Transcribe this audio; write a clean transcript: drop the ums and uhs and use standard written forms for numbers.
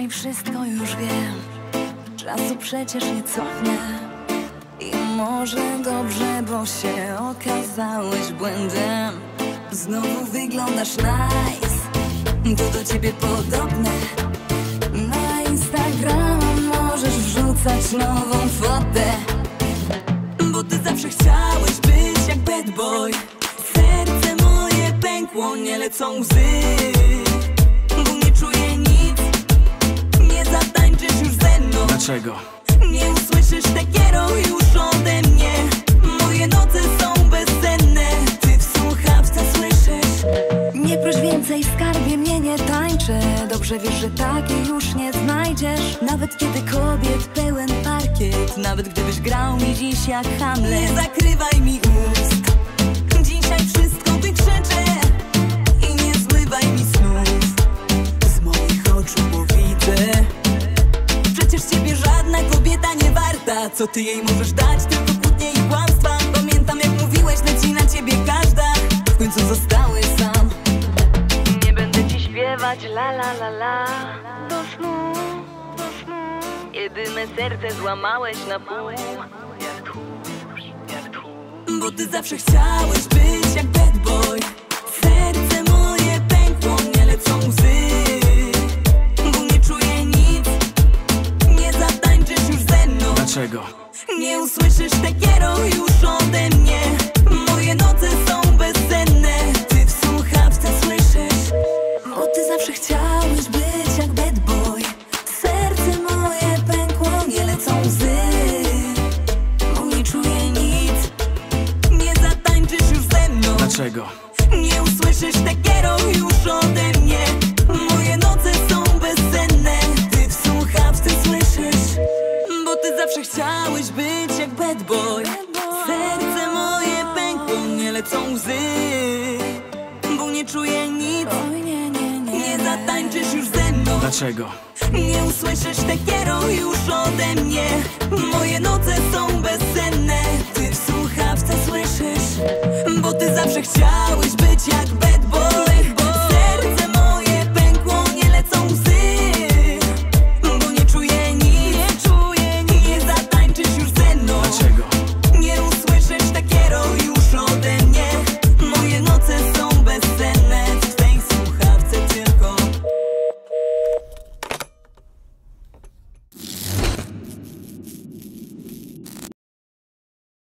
wszystko już wiem. Czasu przecież nie cofnę. I może dobrze, bo się okazałeś błędem. Znowu wyglądasz nice, to do ciebie podobne. Na Instagrama możesz wrzucać nową fotę, bo ty zawsze chciałeś być jak bad boy. Serce moje pękło, nie lecą łzy, bo nie czuję nic. Nie zatańczysz już ze mną. Dlaczego? Nie usłyszysz tekiero już ode mnie. Moje noce są bezsenne, ty w słuchawce słyszysz. Nie proś więcej, skarbie, mnie nie tańczę. Dobrze wiesz, że takiej już nie znajdziesz. Nawet kiedy kobiet pełen parkiet, nawet gdybyś grał mi dziś jak Hamlet. Nie zakrywaj mi ust, dzisiaj wszystko wykrzyczę. I nie zmywaj mi snów z moich oczu, bo widzę. Przecież ciebie żadna kobieta nie warta. Co ty jej możesz dać? Tylko kłótnie i kłamstwa. Pamiętam jak mówiłeś, leci na ciebie każda. W końcu zostałeś sam. Nie będę ci śpiewać la la la la do snu, do snu. Kiedy me serce złamałeś na pół. Jak tchórz, jak tchórz. Bo ty zawsze chciałeś być jak bad boy. Serce moje pękło, nie lecą łzy, bo nie czuję nic. Nie zatańczysz już ze mną. Dlaczego? Nie usłyszysz tekiero już ode mnie. Moje noce są bezsenne, ty w słuchawce słyszysz. Bo ty zawsze chciałeś być jak bad boy. Serce moje pękło, nie lecą łzy, bo nie czuję nic. Nie zatańczysz już ze mną. Dlaczego? Nie usłyszysz tekiero już ode mnie. Moje noce są bezsenne, ty w słuchawce słyszysz. Bo ty zawsze chciałeś być jak bad boy. Serce moje pękło, nie lecą łzy, bo nie czuję nic. Nie zatańczysz już ze mną. Dlaczego? Nie usłyszysz tekiero już ode mnie. Moje noce są bezsenne,